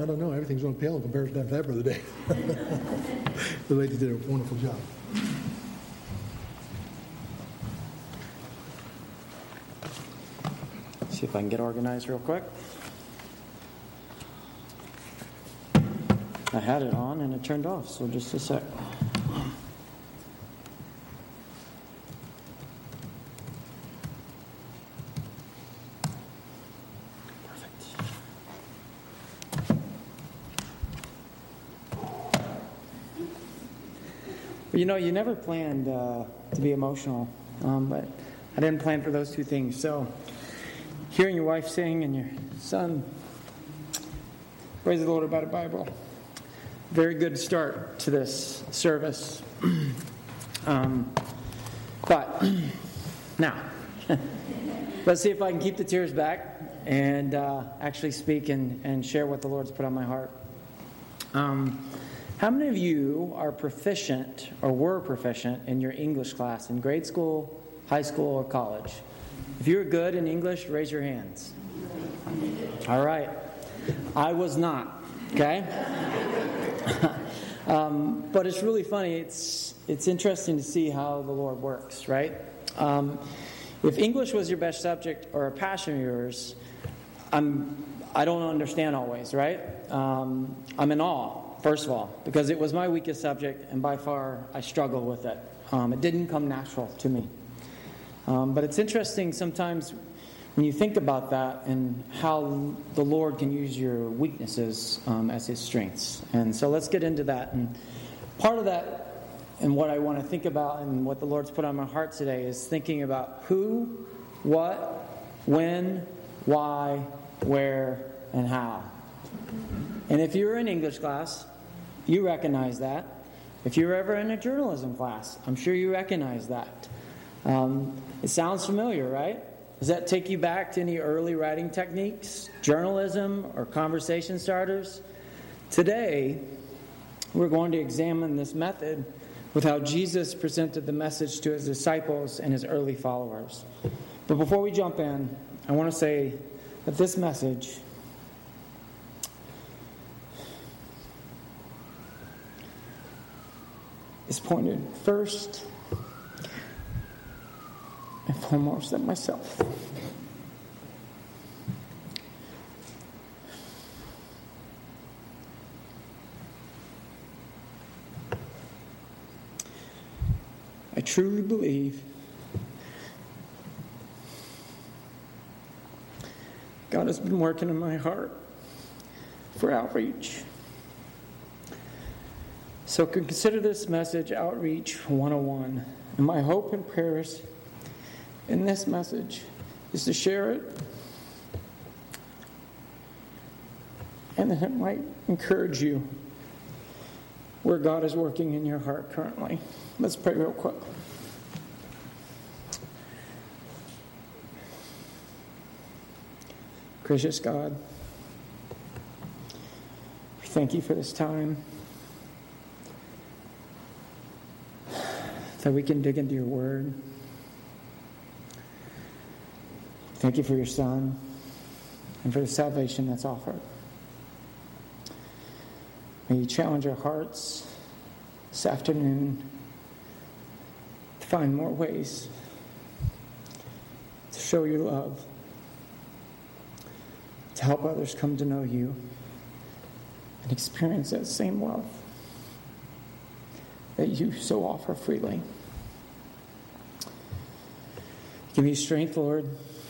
I don't know. Everything's going to pale in comparison to that, Brother Dave. The lady did a wonderful job. See if I can get organized real quick. I had it on and it turned off, so just a sec. You know, you never planned to be emotional, but I didn't plan for those two things. So, hearing your wife sing and your son praise the Lord about a Bible, very good start to this service. But now, let's see if I can keep the tears back and actually speak and share what the Lord's put on my heart. How many of you are proficient or were proficient in your English class in grade school, high school, or college? If you were good in English, raise your hands. All right. I was not, okay? But it's really funny. It's interesting to see how the Lord works, right? If English was your best subject or a passion of yours, I don't understand always, right? I'm in awe. First of all, because it was my weakest subject, and by far I struggled with it. It didn't come natural to me. But it's interesting sometimes when you think about that and how the Lord can use your weaknesses as His strengths. And so let's get into that. And part of that, and what I want to think about and what the Lord's put on my heart today, is thinking about who, what, when, why, where, and how. And if you were in English class, you recognize that. If you were ever in a journalism class, I'm sure you recognize that. It sounds familiar, right? Does that take you back to any early writing techniques, journalism, or conversation starters? Today, we're going to examine this method with how Jesus presented the message to His disciples and His early followers. But before we jump in, I want to say that this message is pointed first and foremost at myself. I truly believe God has been working in my heart for outreach. So consider this message Outreach 101. And my hope and prayers in this message is to share it and that it might encourage you where God is working in your heart currently. Let's pray real quick. Gracious God, we thank you for this time that we can dig into your word. Thank you for your Son and for the salvation that's offered. May you challenge our hearts this afternoon to find more ways to show your love, to help others come to know you and experience that same love that you so offer freely. Give me strength, Lord,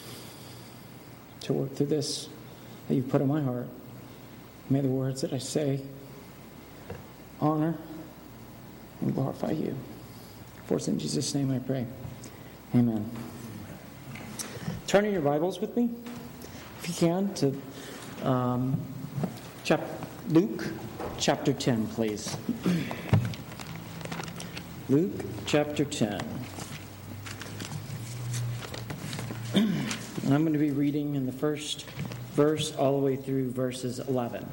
to work through this that you've put in my heart. May the words that I say honor and glorify you. For it's in Jesus' name I pray. Amen. Turn in your Bibles with me, if you can, to Luke chapter 10, please. Luke chapter 10. And I'm going to be reading in the first verse all the way through verses 11.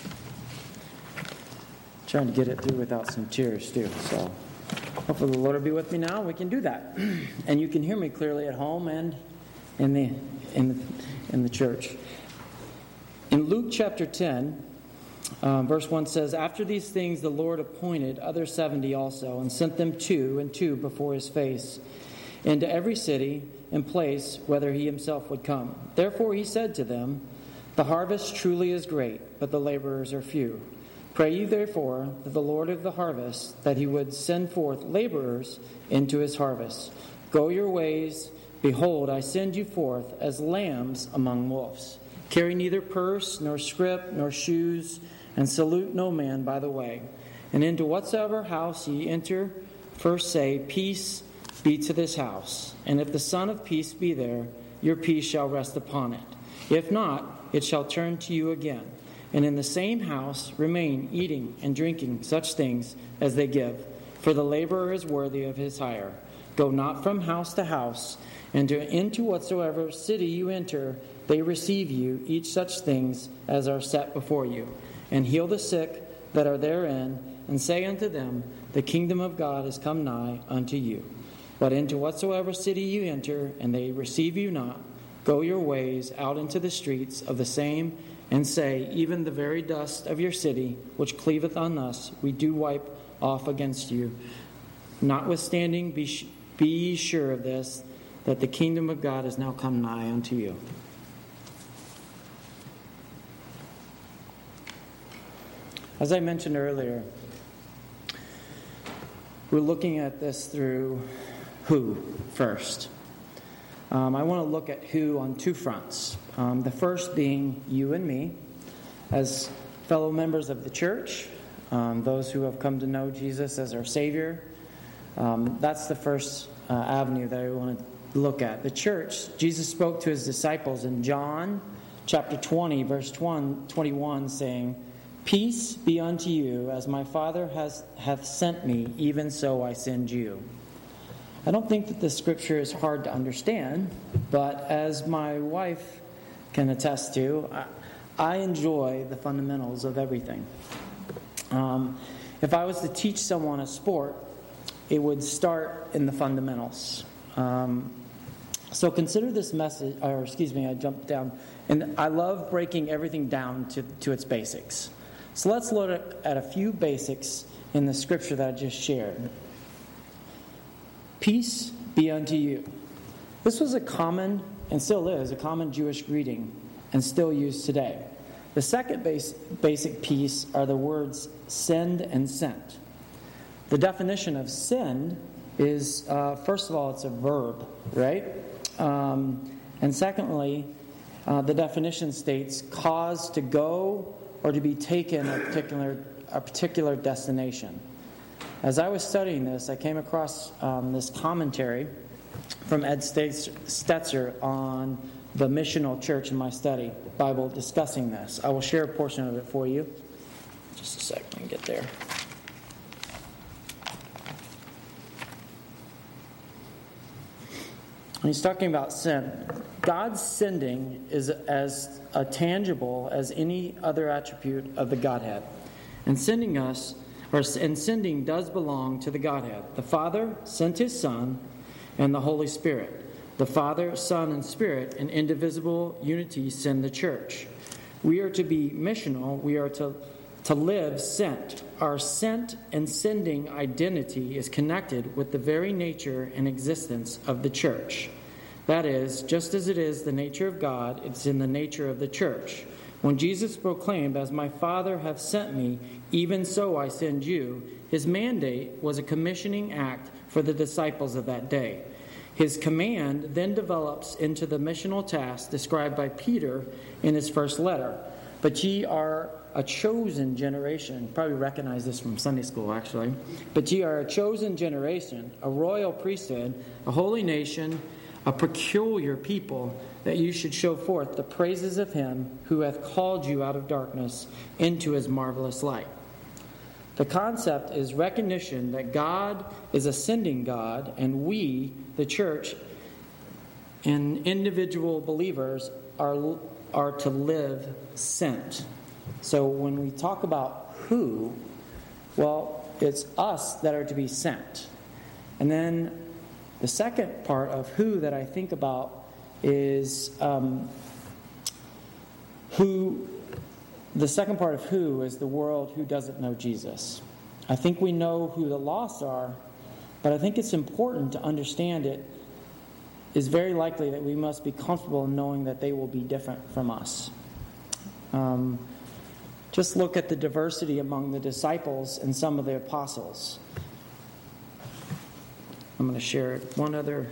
Trying to get it through without some tears too. So hopefully the Lord will be with me now. We can do that. And you can hear me clearly at home and in the church. In Luke chapter 10, Verse 1 says, "After these things the Lord appointed other 70 also, and sent them 2 and 2 before his face, into every city and place whither he himself would come. Therefore he said to them, The harvest truly is great, but the laborers are few. Pray ye therefore that the Lord of the harvest, that he would send forth laborers into his harvest. Go your ways, behold, I send you forth as lambs among wolves. Carry neither purse, nor scrip, nor shoes, and salute no man by the way. And into whatsoever house ye enter, first say, Peace be to this house. And if the Son of Peace be there, your peace shall rest upon it. If not, it shall turn to you again. And in the same house remain, eating and drinking such things as they give. For the laborer is worthy of his hire. Go not from house to house, and into whatsoever city you enter, they receive you, each such things as are set before you. And heal the sick that are therein, and say unto them, The kingdom of God is come nigh unto you. But into whatsoever city you enter, and they receive you not, go your ways out into the streets of the same, and say, Even the very dust of your city, which cleaveth on us, we do wipe off against you. Notwithstanding, be ye sure of this, that the kingdom of God is now come nigh unto you." As I mentioned earlier, we're looking at this through who first. I want to look at who on 2 fronts. The first being you and me as fellow members of the church, those who have come to know Jesus as our Savior. That's the first avenue that I want to look at. The church, Jesus spoke to his disciples in John chapter 20, verse 21, saying, Peace be unto you, as my Father hath sent me, even so I send you. I don't think that this scripture is hard to understand, but as my wife can attest to, I enjoy the fundamentals of everything. If I was to teach someone a sport, it would start in the fundamentals. So consider this message, I jumped down, and I love breaking everything down to its basics. So let's look at a few basics in the scripture that I just shared. Peace be unto you. This was a common, and still is, a common Jewish greeting, and still used today. The second basic piece are the words send and sent. The definition of send is, first of all, it's a verb, right? And secondly, the definition states cause to go or to be taken a particular destination. As I was studying this, I came across this commentary from Ed Stetzer on the missional church in my study Bible discussing this. I will share a portion of it for you. Just a second, I can get there. He's talking about sin. God's sending is as tangible as any other attribute of the Godhead. And sending does belong to the Godhead. The Father sent his Son and the Holy Spirit. The Father, Son, and Spirit in indivisible unity send the church. We are to be missional. We are to live sent. Our sent and sending identity is connected with the very nature and existence of the church. That is, just as it is the nature of God, it's in the nature of the church. When Jesus proclaimed, As my Father hath sent me, even so I send you, his mandate was a commissioning act for the disciples of that day. His command then develops into the missional task described by Peter in his first letter. But ye are a chosen generation. You probably recognize this from Sunday school, actually. But ye are a chosen generation, a royal priesthood, a holy nation, a peculiar people, that you should show forth the praises of him who hath called you out of darkness into his marvelous light. The concept is recognition that God is a sending God, and we, the church, and individual believers are to live sent. So when we talk about who, well, it's us that are to be sent. And then the second part of who that I think about is who the second part of who is the world who doesn't know Jesus. I think we know who the lost are, but I think it's important to understand it is very likely that we must be comfortable in knowing that they will be different from us. Just look at the diversity among the disciples and some of the apostles. I'm going to share one other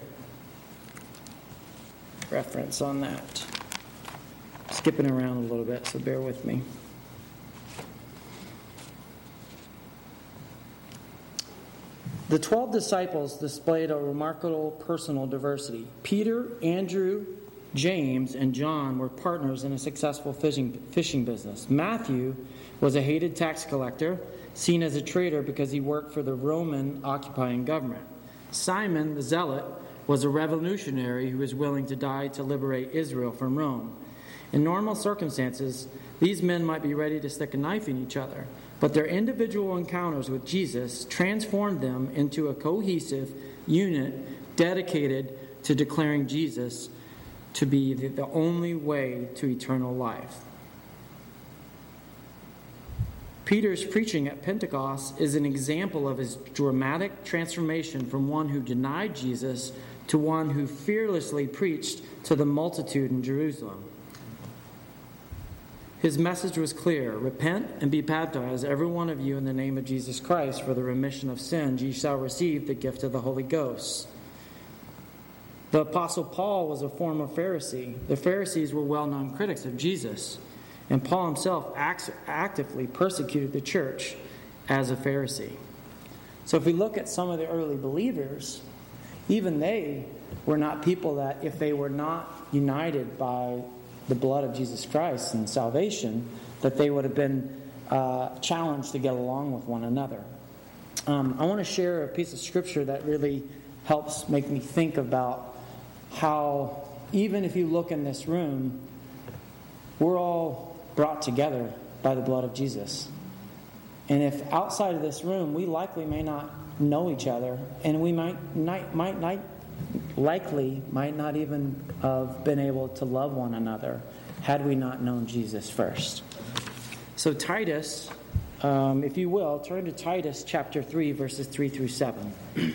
reference on that. Skipping around a little bit, so bear with me. The 12 disciples displayed a remarkable personal diversity. Peter, Andrew, James, and John were partners in a successful fishing business. Matthew was a hated tax collector, seen as a traitor because he worked for the Roman occupying government. Simon, the zealot, was a revolutionary who was willing to die to liberate Israel from Rome. In normal circumstances, these men might be ready to stick a knife in each other, but their individual encounters with Jesus transformed them into a cohesive unit dedicated to declaring Jesus to be the only way to eternal life. Peter's preaching at Pentecost is an example of his dramatic transformation from one who denied Jesus to one who fearlessly preached to the multitude in Jerusalem. His message was clear: repent and be baptized, every one of you, in the name of Jesus Christ, for the remission of sins. Ye shall receive the gift of the Holy Ghost. The Apostle Paul was a former Pharisee. The Pharisees were well-known critics of Jesus, and Paul himself actively persecuted the church as a Pharisee. So if we look at some of the early believers, even they were not people that, if they were not united by the blood of Jesus Christ and salvation, that they would have been challenged to get along with one another. I want to share a piece of scripture that really helps make me think about how, even if you look in this room, we're all brought together by the blood of Jesus. And if outside of this room, we likely may not know each other, and we might not even have been able to love one another had we not known Jesus first. So Titus, if you will, turn to Titus chapter 3, verses 3 through 7.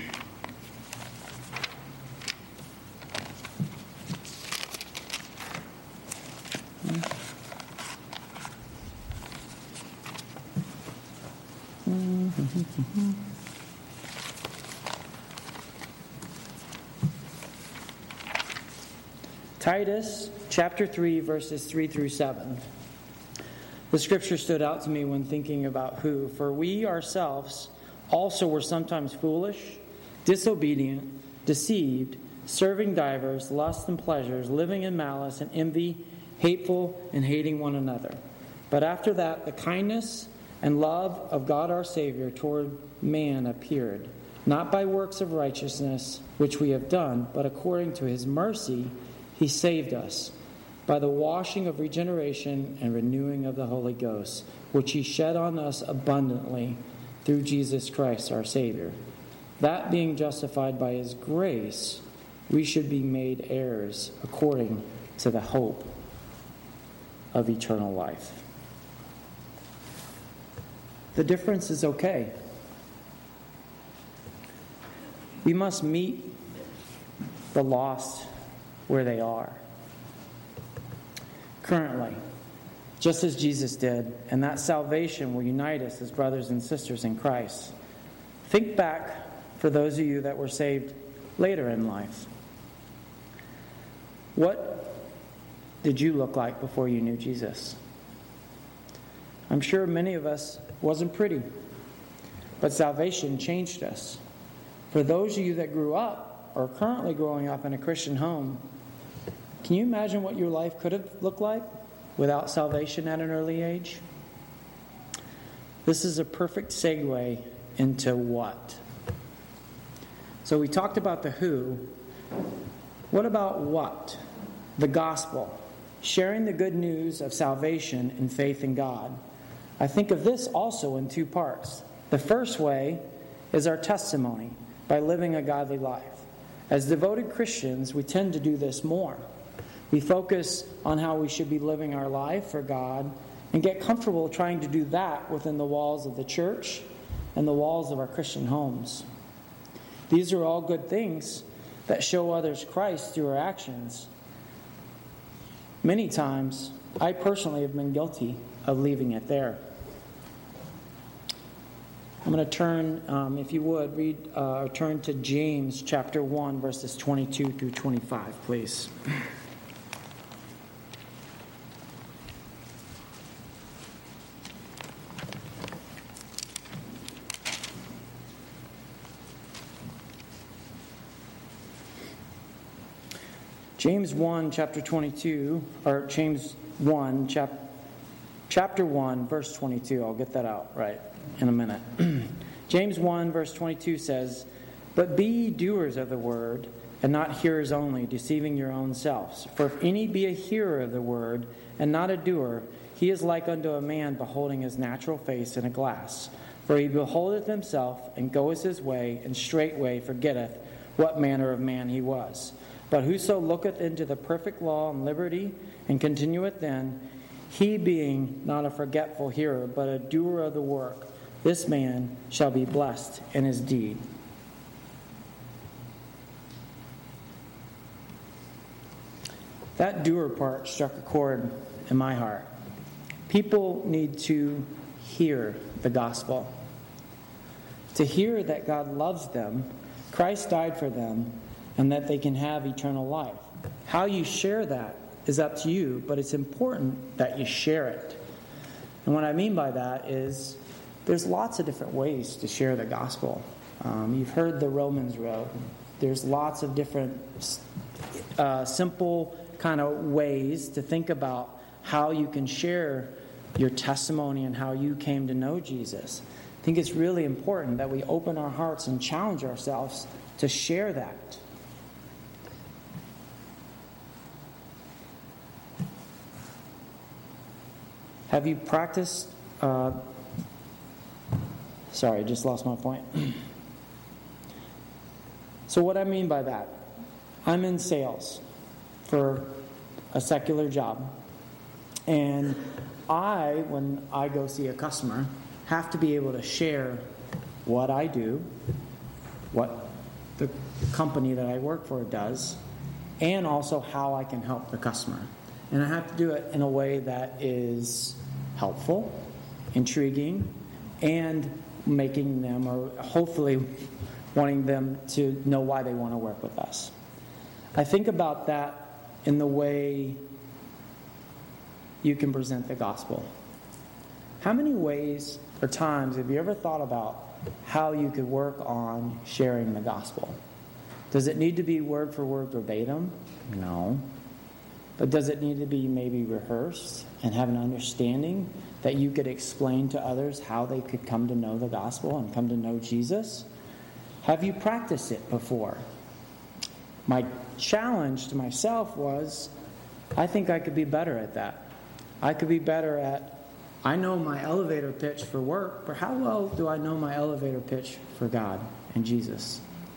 Titus chapter 3, verses 3 through 7. The scripture stood out to me when thinking about who. For we ourselves also were sometimes foolish, disobedient, deceived, serving divers, lusts and pleasures, living in malice and envy, hateful and hating one another. But after that, the kindness and love of God our Savior toward man appeared, not by works of righteousness which we have done, but according to his mercy he saved us by the washing of regeneration and renewing of the Holy Ghost, which he shed on us abundantly through Jesus Christ our Savior. That being justified by his grace, we should be made heirs according to the hope of eternal life. The difference is okay. We must meet the lost where they are currently, just as Jesus did, and that salvation will unite us as brothers and sisters in Christ. Think back for those of you that were saved later in life. What did you look like before you knew Jesus? I'm sure many of us wasn't pretty, but salvation changed us. For those of you that grew up or currently growing up in a Christian home, can you imagine what your life could have looked like without salvation at an early age? This is a perfect segue into what. So we talked about the who. What about what? The gospel. Sharing the good news of salvation and faith in God. I think of this also in two parts. The first way is our testimony by living a godly life. As devoted Christians, we tend to do this more. We focus on how we should be living our life for God and get comfortable trying to do that within the walls of the church and the walls of our Christian homes. These are all good things that show others Christ through our actions. Many times, I personally have been guilty of leaving it there. I'm going to turn, if you would, turn to James chapter 1, verses 22 through 25, please. James 1, chapter 22, or James 1, chapter 1, verse 22. I'll get that out right in a minute. James 1, verse 22 says, "But be ye doers of the word, and not hearers only, deceiving your own selves. For if any be a hearer of the word, and not a doer, he is like unto a man beholding his natural face in a glass. For he beholdeth himself, and goeth his way, and straightway forgetteth what manner of man he was. But whoso looketh into the perfect law and liberty, and continueth then, he being not a forgetful hearer, but a doer of the work, this man shall be blessed in his deed." That doer part struck a chord in my heart. People need to hear the gospel. To hear that God loves them, Christ died for them, and that they can have eternal life. How you share that is up to you, but it's important that you share it. And what I mean by that is there's lots of different ways to share the gospel. You've heard the Romans road. There's lots of different simple kind of ways to think about how you can share your testimony and how you came to know Jesus. I think it's really important that we open our hearts and challenge ourselves to share that. Have you practiced... Sorry, I just lost my point. So what I mean by that, I'm in sales for a secular job. And when I go see a customer, have to be able to share what I do, what the company that I work for does, and also how I can help the customer. And I have to do it in a way that is helpful, intriguing, and making them, or hopefully wanting them to know why they want to work with us. I think about that in the way you can present the gospel. How many ways or times have you ever thought about how you could work on sharing the gospel? Does it need to be word for word verbatim? No. But does it need to be maybe rehearsed and have an understanding that you could explain to others how they could come to know the gospel and come to know Jesus? Have you practiced it before? My challenge to myself was, I think I could be better at that. I could be better at, I know my elevator pitch for work, but how well do I know my elevator pitch for God and Jesus?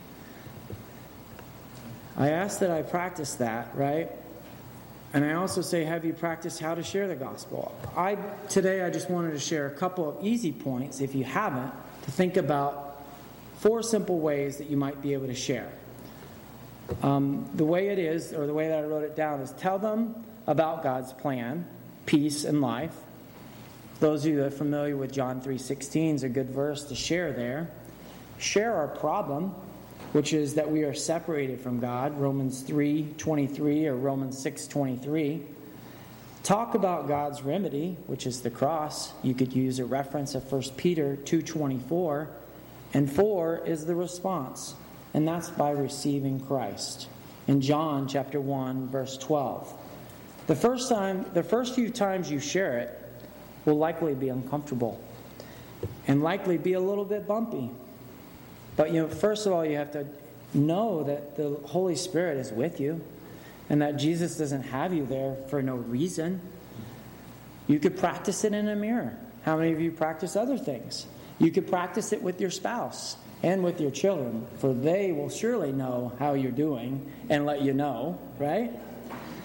I ask that I practice that, right? And I also say, have you practiced how to share the gospel? Today I just wanted to share a couple of easy points, if you haven't, to think about 4 simple ways that you might be able to share. The way it is, or the way that I wrote it down, is tell them about God's plan, peace, and life. Those of you that are familiar with John 3:16 is a good verse to share there. Share our problem, which is that we are separated from God, Romans 3:23 or Romans 6:23. Talk about God's remedy, which is the cross. You could use a reference of 1 Peter 2:24. And 4 is the response, and that's by receiving Christ. In John chapter 1, verse 12. The first few times you share it will likely be uncomfortable and likely be a little bit bumpy. But first of all, you have to know that the Holy Spirit is with you and that Jesus doesn't have you there for no reason. You could practice it in a mirror. How many of you practice other things? You could practice it with your spouse and with your children, for they will surely know how you're doing and let you know, right?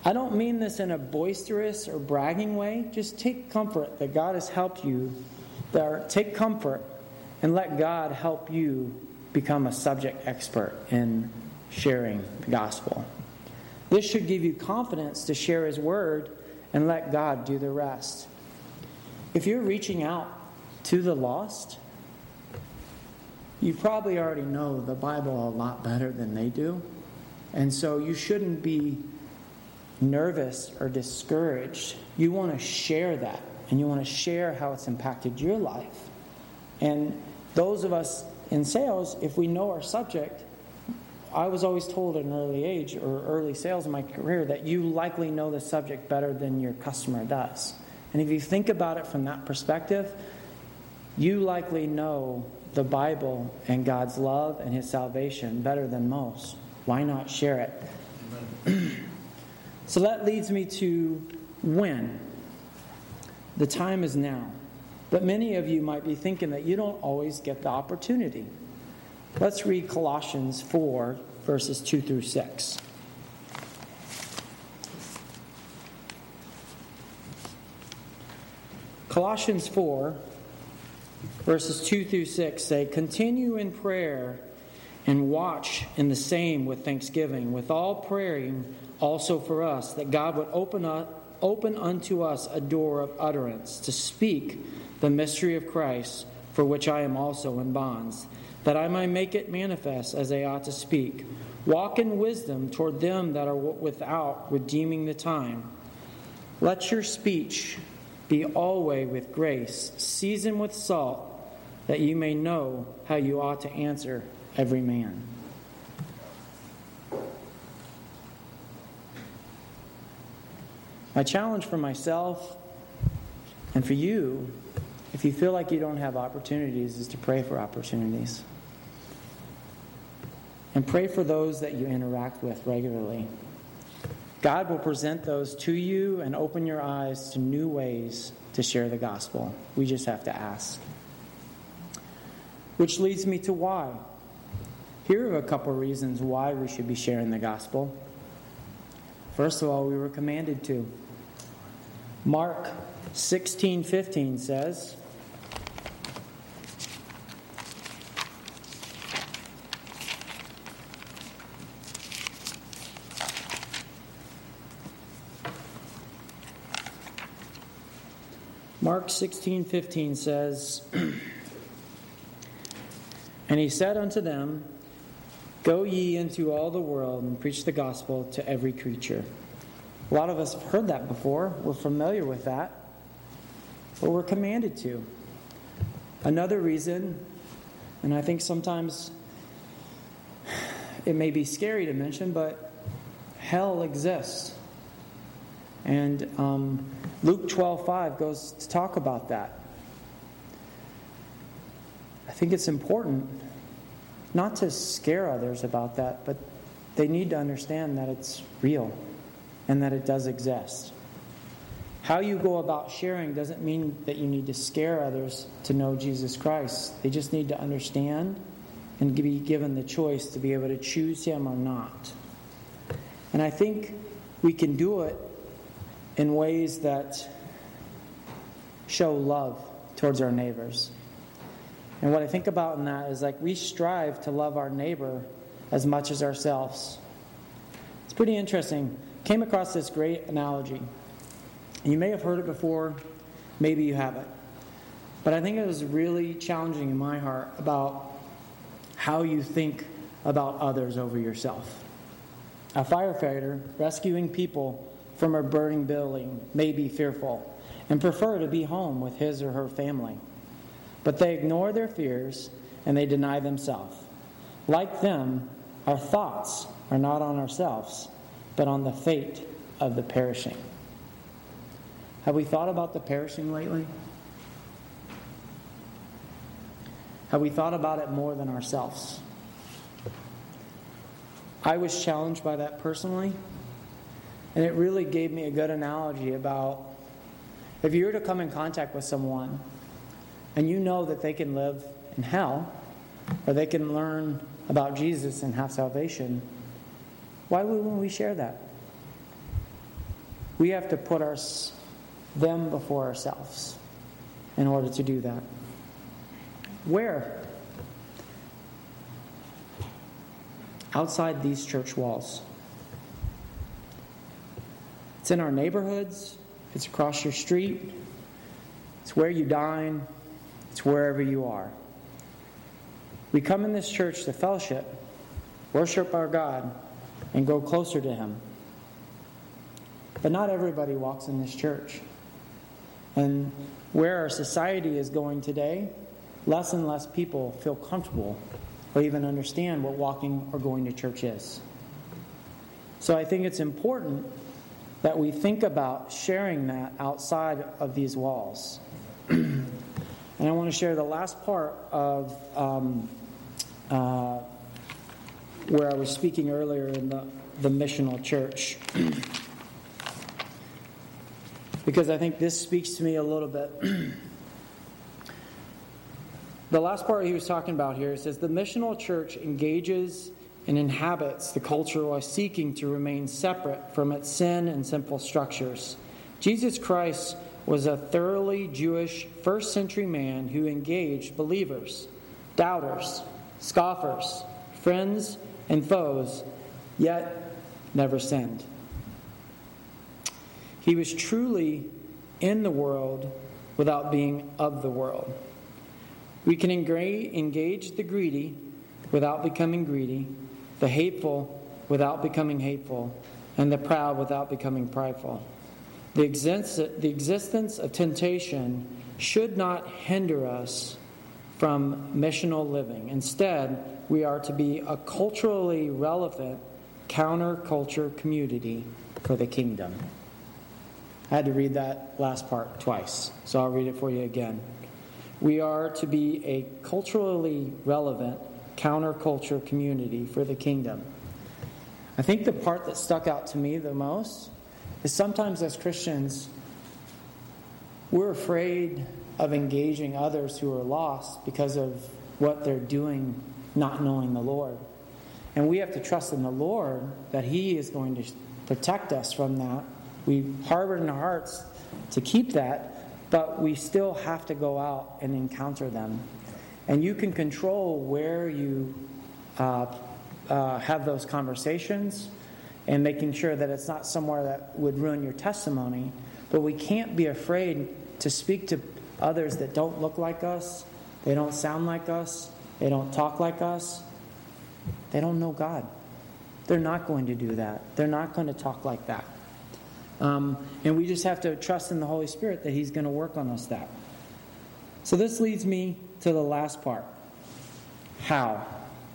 I don't mean this in a boisterous or bragging way. Just take comfort that God has helped you. Take comfort and let God help you become a subject expert in sharing the gospel. This should give you confidence to share His word and let God do the rest. If you're reaching out to the lost, you probably already know the Bible a lot better than they do. And so you shouldn't be nervous or discouraged. You want to share that, and you want to share how it's impacted your life. And those of us in sales, if we know our subject, I was always told at an early age or early sales in my career that you likely know the subject better than your customer does. And if you think about it from that perspective, you likely know the Bible and God's love and His salvation better than most. Why not share it? So that leads me to when. The time is now. But many of you might be thinking that you don't always get the opportunity. Let's read Colossians 4, verses 2 through 6. Colossians 4, verses 2 through 6 say, "Continue in prayer and watch in the same with thanksgiving, with all praying also for us, that God would open unto us a door of utterance to speak the mystery of Christ, for which I am also in bonds, that I might make it manifest as I ought to speak. Walk in wisdom toward them that are without, redeeming the time. Let your speech be always with grace, seasoned with salt, that you may know how you ought to answer every man." My challenge for myself and for you, if you feel like you don't have opportunities, is to pray for opportunities. And pray for those that you interact with regularly. God will present those to you and open your eyes to new ways to share the gospel. We just have to ask. Which leads me to why. Here are a couple of reasons why we should be sharing the gospel. First of all, we were commanded to. Mark 16:15 says, Mark 16:15 says, "And he said unto them, Go ye into all the world and preach the gospel to every creature." A lot of us have heard that before. We're familiar with that. But we're commanded to. Another reason, and I think sometimes it may be scary to mention, but hell exists. And Luke 12:5 goes to talk about that. I think it's important not to scare others about that, but they need to understand that it's real and that it does exist. How you go about sharing doesn't mean that you need to scare others to know Jesus Christ. They just need to understand and be given the choice to be able to choose Him or not. And I think we can do it in ways that show love towards our neighbors. And what I think about in that is like we strive to love our neighbor as much as ourselves. It's pretty interesting. Came across this great analogy. You may have heard it before, maybe you haven't. But I think it was really challenging in my heart about how you think about others over yourself. A firefighter rescuing people from a burning building may be fearful and prefer to be home with his or her family. But they ignore their fears and they deny themselves. Like them, our thoughts are not on ourselves, but on the fate of the perishing. Have we thought about the perishing lately? Have we thought about it more than ourselves? I was challenged by that personally, and it really gave me a good analogy about if you were to come in contact with someone and you know that they can live in hell or they can learn about Jesus and have salvation, why wouldn't we share that? we have to put them before ourselves in order to do that. Where? Outside these church walls. It's in our neighborhoods. It's across your street. It's where you dine. It's wherever you are. We come in this church to fellowship, worship our God, and grow closer to Him. But not everybody walks in this church. And where our society is going today, less and less people feel comfortable or even understand what walking or going to church is. So I think it's important that we think about sharing that outside of these walls. And I want to share the last part of where I was speaking earlier in the missional church. Because I think this speaks to me a little bit. The last part he was talking about here, it says, the missional church engages and inhabits the culture while seeking to remain separate from its sin and sinful structures. Jesus Christ was a thoroughly Jewish first-century man who engaged believers, doubters, scoffers, friends, and foes, yet never sinned. He was truly in the world without being of the world. We can engage the greedy without becoming greedy, the hateful without becoming hateful, and the proud without becoming prideful. The existence of temptation should not hinder us from missional living. Instead, we are to be a culturally relevant counterculture community for the kingdom. I had to read that last part twice, so I'll read it for you again. We are to be a culturally relevant counterculture community for the kingdom. I think the part that stuck out to me the most is sometimes as Christians, we're afraid of engaging others who are lost because of what they're doing, not knowing the Lord. And we have to trust in the Lord that He is going to protect us from that. We harbor in our hearts to keep that, but we still have to go out and encounter them. And you can control where you have those conversations and making sure that it's not somewhere that would ruin your testimony. But we can't be afraid to speak to others that don't look like us, they don't sound like us, they don't talk like us, they don't know God. They're not going to do that. They're not going to talk like that. And we just have to trust in the Holy Spirit that He's going to work on us that. So this leads me to the last part. How?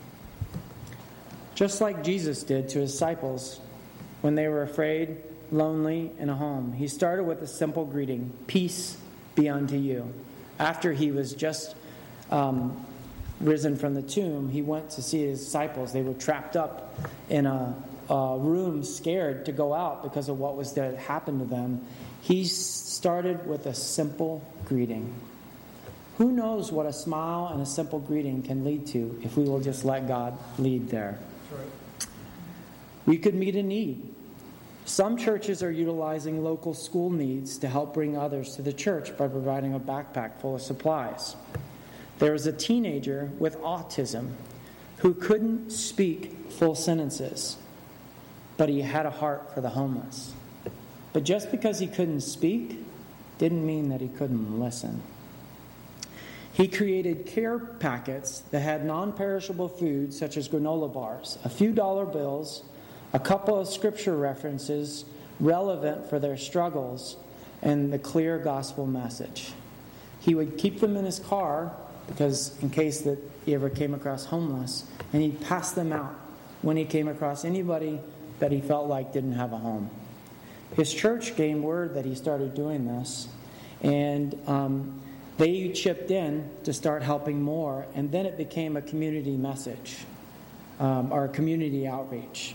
Just like Jesus did to His disciples when they were afraid, lonely, in a home. He started with a simple greeting, peace be unto you. After He was just risen from the tomb, He went to see His disciples. They were trapped up in a room, scared to go out because of what was to happen to them. He started with a simple greeting. Who knows what a smile and a simple greeting can lead to if we will just let God lead there. That's right. We could meet a need. Some churches are utilizing local school needs to help bring others to the church by providing a backpack full of supplies. There was a teenager with autism who couldn't speak full sentences, but he had a heart for the homeless. But just because he couldn't speak didn't mean that he couldn't listen. He created care packets that had non-perishable food such as granola bars, a few dollar bills, a couple of scripture references relevant for their struggles, and the clear gospel message. He would keep them in his car because in case that he ever came across homeless, and he'd pass them out when he came across anybody that he felt like didn't have a home. His church gained word that he started doing this, and they chipped in to start helping more, and then it became a community message, or a community outreach.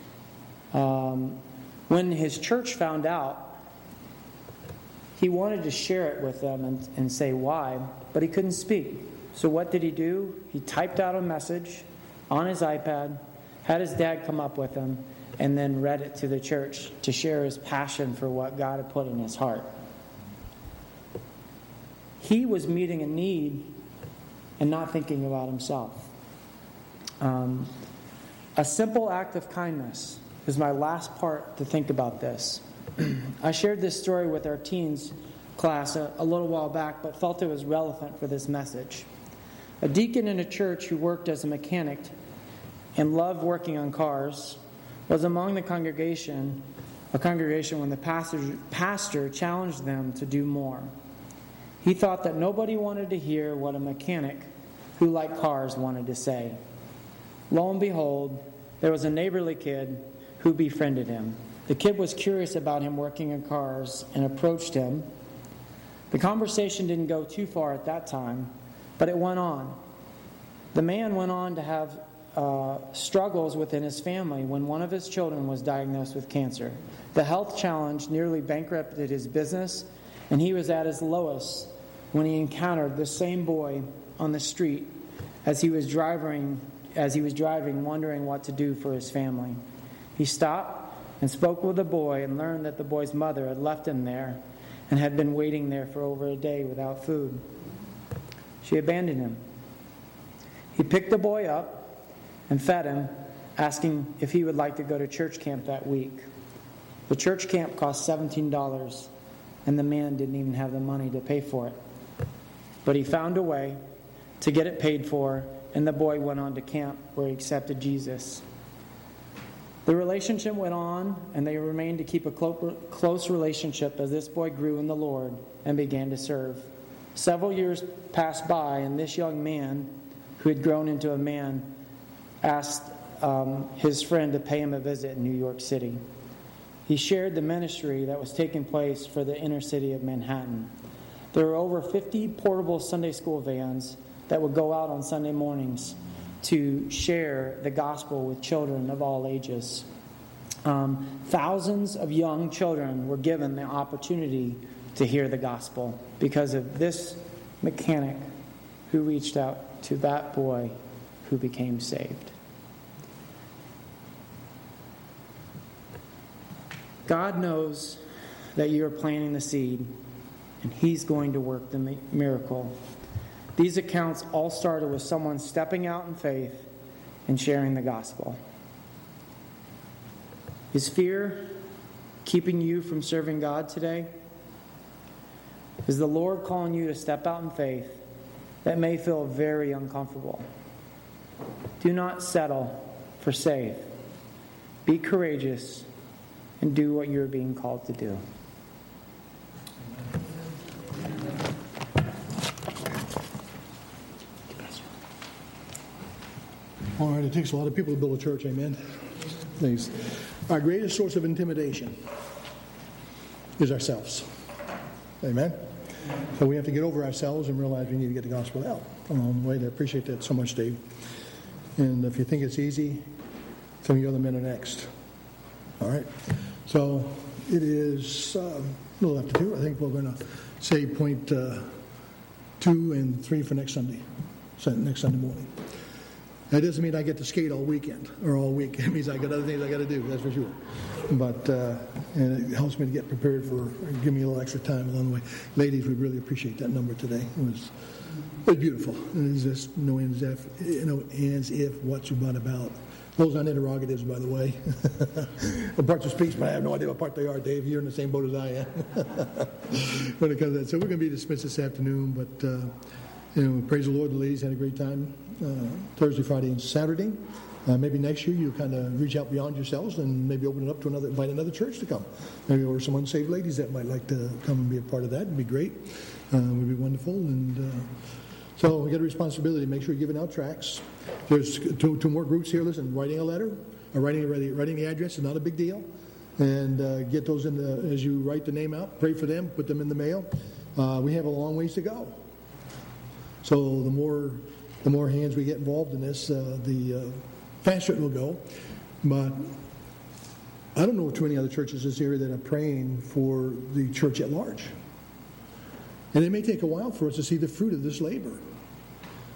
When his church found out, he wanted to share it with them and say why, but he couldn't speak. So what did he do? He typed out a message on his iPad, had his dad come up with him, and then read it to the church to share his passion for what God had put in his heart. He was meeting a need and not thinking about himself. A simple act of kindness is my last part to think about this. I shared this story with our teens class a little while back, but felt it was relevant for this message. A deacon in a church who worked as a mechanic and loved working on cars was among the congregation when the pastor challenged them to do more. He thought that nobody wanted to hear what a mechanic who liked cars wanted to say. Lo and behold, there was a neighborly kid who befriended him. The kid was curious about him working on cars and approached him. The conversation didn't go too far at that time, but it went on. The man went on to have struggles within his family when one of his children was diagnosed with cancer. The health challenge nearly bankrupted his business, and he was at his lowest when he encountered the same boy on the street as he was driving, wondering what to do for his family. He stopped and spoke with the boy and learned that the boy's mother had left him there and had been waiting there for over a day without food. She abandoned him. He picked the boy up and fed him, asking if he would like to go to church camp that week. The church camp cost $17, and the man didn't even have the money to pay for it. But he found a way to get it paid for, and the boy went on to camp where he accepted Jesus. The relationship went on, and they remained to keep a close relationship as this boy grew in the Lord and began to serve. Several years passed by, and this young man, who had grown into a man, asked his friend to pay him a visit in New York City. He shared the ministry that was taking place for the inner city of Manhattan. There were over 50 portable Sunday school vans that would go out on Sunday mornings to share the gospel with children of all ages. Thousands of young children were given the opportunity to hear the gospel because of this mechanic who reached out to that boy who became saved. God knows that you are planting the seed, and He's going to work the miracle. These accounts all started with someone stepping out in faith and sharing the gospel. Is fear keeping you from serving God today? Is the Lord calling you to step out in faith that may feel very uncomfortable? Do not settle for safe. Be courageous and do what you're being called to do. All right, it takes a lot of people to build a church, amen? Thanks. Our greatest source of intimidation is ourselves. Amen? So we have to get over ourselves and realize we need to get the gospel out along the way. I appreciate that so much, Dave. And if you think it's easy, some of you other men are next. All right? So it is a little after 2. I think we're going to say point 2 and 3 for next Sunday morning. That doesn't mean I get to skate all weekend or all week. It means I got other things I got to do, that's for sure. But and it helps me to get prepared for, give me a little extra time along the way. Ladies, we really appreciate that number today. It was beautiful. It's just no ends if, what you brought about. Those aren't interrogatives, by the way. The parts of speech, but I have no idea what part they are, Dave. You're in the same boat as I am. When it comes to that. So we're going to be dismissed this afternoon, but praise the Lord, the ladies had a great time Thursday, Friday, and Saturday. Maybe next year you kind of reach out beyond yourselves and maybe open it up to invite another church to come. Maybe or some unsaved ladies that might like to come and be a part of that. It'd be great. It would be wonderful. And so we got a responsibility to make sure you're giving out tracts. There's two more groups here. Listen, writing a letter or writing the address is not a big deal. And get those in as you write the name out. Pray for them. Put them in the mail. We have a long ways to go. So the more hands we get involved in this, the faster it will go. But I don't know too many other churches in this area that are praying for the church at large. And it may take a while for us to see the fruit of this labor.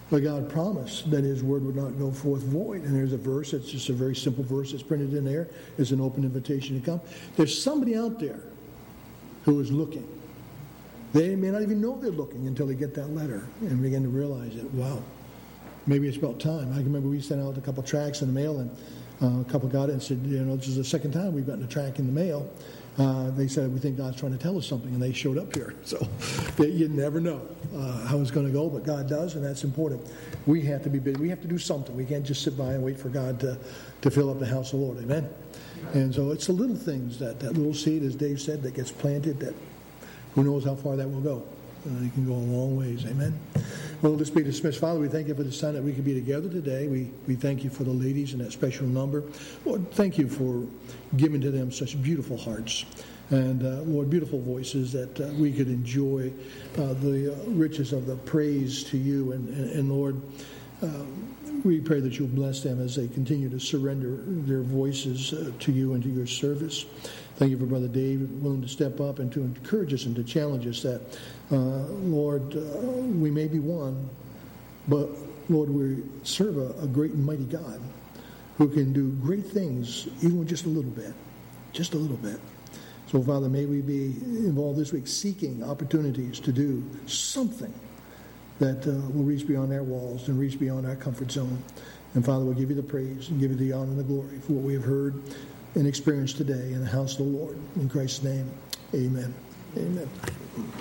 But God promised that His word would not go forth void. And there's a verse, it's just a very simple verse that's printed in there. It's an open invitation to come. There's somebody out there who is looking. They may not even know they're looking until they get that letter and begin to realize that, wow, maybe it's about time. I can remember we sent out a couple tracts in the mail, and a couple got it and said, this is the second time we've gotten a tract in the mail. They said, we think God's trying to tell us something, and they showed up here. So you never know how it's going to go, but God does, and that's important. We have to be busy. We have to do something. We can't just sit by and wait for God to fill up the house of the Lord. Amen? And so it's the little things, that little seed, as Dave said, that gets planted, that who knows how far that will go. It can go a long ways. Amen? Well, let's be dismissed. Father, we thank you for the time that we could be together today. We thank you for the ladies in that special number. Lord, thank you for giving to them such beautiful hearts. And, Lord, beautiful voices that we could enjoy the riches of the praise to you. And Lord, we pray that you'll bless them as they continue to surrender their voices to you and to your service. Thank you for Brother Dave, willing to step up and to encourage us and to challenge us that, Lord, we may be one, but, Lord, we serve a great and mighty God who can do great things, even with just a little bit. Just a little bit. So, Father, may we be involved this week seeking opportunities to do something that will reach beyond our walls and reach beyond our comfort zone. And, Father, we'll give you the praise and give you the honor and the glory for what we have heard and experienced today in the house of the Lord. In Christ's name, amen. Amen.